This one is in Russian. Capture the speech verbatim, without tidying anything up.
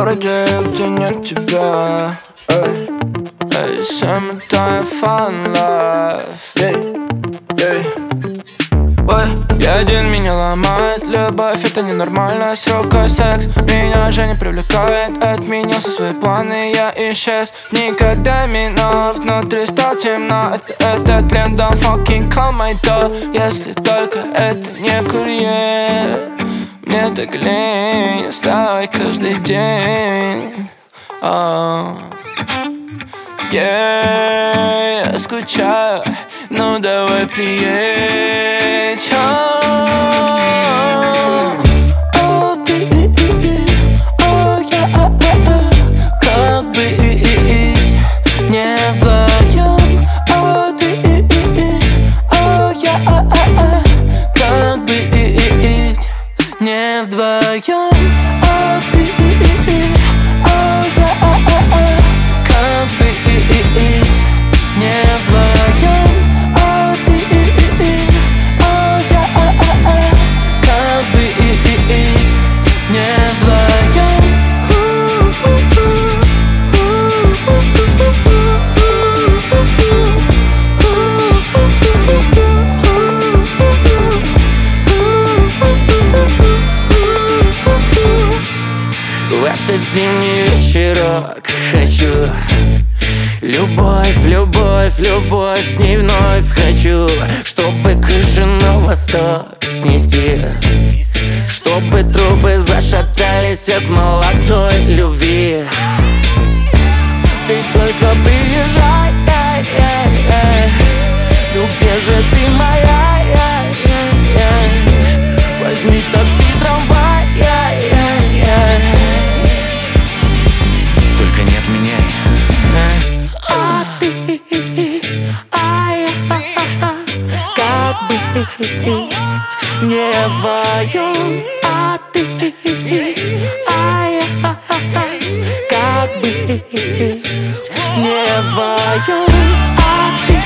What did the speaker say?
городе, где нет тебя. Эй, эй, summertime fun life. Эй, эй. Ой, я один, меня ломает любовь, это ненормально, срока секс меня уже не привлекает. Отменил все свои планы, я исчез. Никогда минов, внутри стало темно. Это этот тлен, don't fucking call my door. Если только это не курьер. Мне так лень, вставай каждый день. oh. Yeah, я скучаю, ну давай приедь. oh. Oh, ты, oh, я, а, а, а. Как быть не вдвоем? Oh, ты, oh, я, а, а, а. Как быть не вдвоем? Oh, ты, oh, я, а, а, а. Как быть не вдвоем? Oh, ты, oh, я, а, а, а. Как быть не вдвоем? В этот зимний вечерок хочу любовь, любовь, любовь, с ней вновь хочу. Чтобы крышу на восток снести, чтобы трубы зашатались от молодой любви. Ты только приезжай, эй, эй, эй. Ну где же ты моя, эй, эй, эй. Возьми такси, трамвай, эй, эй, эй. Только не отменяй. А ты, ай, как быть не вдвоем? А ты, ай, как быть не вдвоем? А ты